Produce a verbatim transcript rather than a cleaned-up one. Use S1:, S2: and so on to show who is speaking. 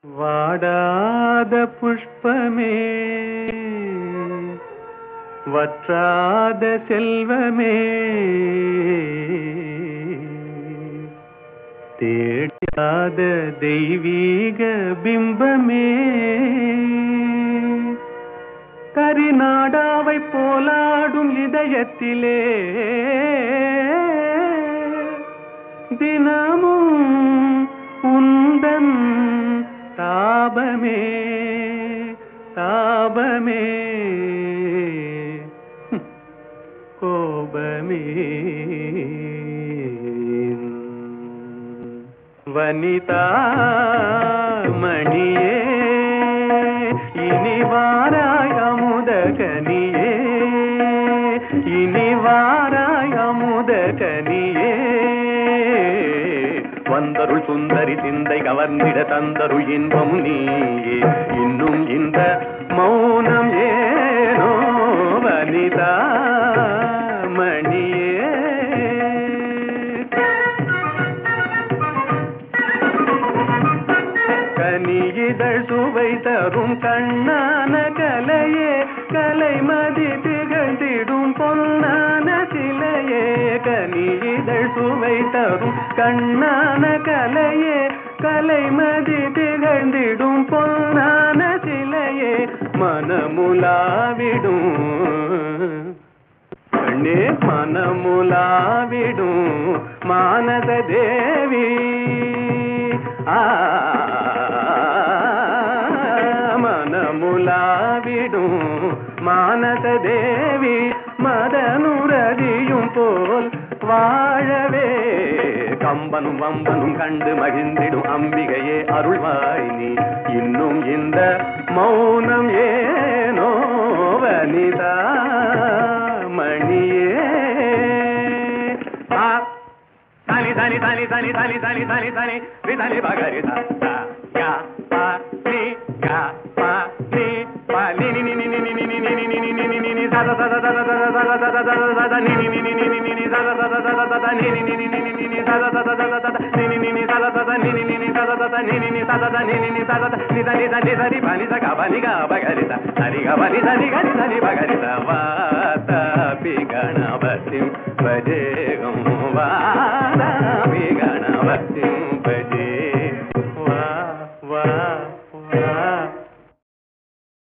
S1: வாடாத புஷ்பமே வற்றாத செல்வமே தேடாத தெய்வீக பிம்பமே கரிநாடாவை போலாடும் இதயத்திலே தினமும் உந்தன் தாபமே தாபமே கோபமே வனிதா மணியே இனி வாராய் அமுத கனியே இனி வாராய் அமுத கனியே வந்தருள் சுந்தரி சிந்தை கவர்ந்திட தந்தருள் இன்பம் நீயே இன்னும் இந்த மௌனம் ஏனோ வனிதா மணியே கனியிதழ் சுவை தரும் கண்ணான கலையே கலைமதி திகழ்ந்திடும் பொன்னான சிலையே கனியிதழ் சுவை தரும் கண்ணான கலையே கலைமதி திகழ்ந்திடும் பொன்னான சிலையே மனமுலாவிடும் கண்ணே மனமுலாவிடும் மானத தேவி ஆ மனமுலாவிடும் மானத தேவி மதனுரதியும் போல் வாழவே கம்பனும் வம்பனும் கண்டு மகிழ்ந்திடும் அம்பிகையே அருள்வாய் நீ இன்னும் இந்த மௌனம் ஏனோ வனிதா மணியே தனி தனி தனி தனி தனி தனி தனி தனி விதனி பகரிதா யா பா நீ யா பா நீ பா நீ நீ நீ நீ நீ நீ நீ நீ நீ நீ நீ நீ சத சத சத சத சத சத சத சத நீ நீ நீ நீ நீ நீ நீ சத சத சத சத நீ நீ நீ நீ நீ நீ நீ சத சத சத சத நீ நீ நீ நீ சத சத நீ நீ நீ நீ சத சத நீ நீ நீ சத சத நீ நீ நீ சத நீ த நீ த நீ சரி பனி ச க பனி க பகரிதா சரி க பனி சரி க நீ சரி பகரிதா வாதாபி கணபதிம் வஜேகம் வாதாபி கணபதிம்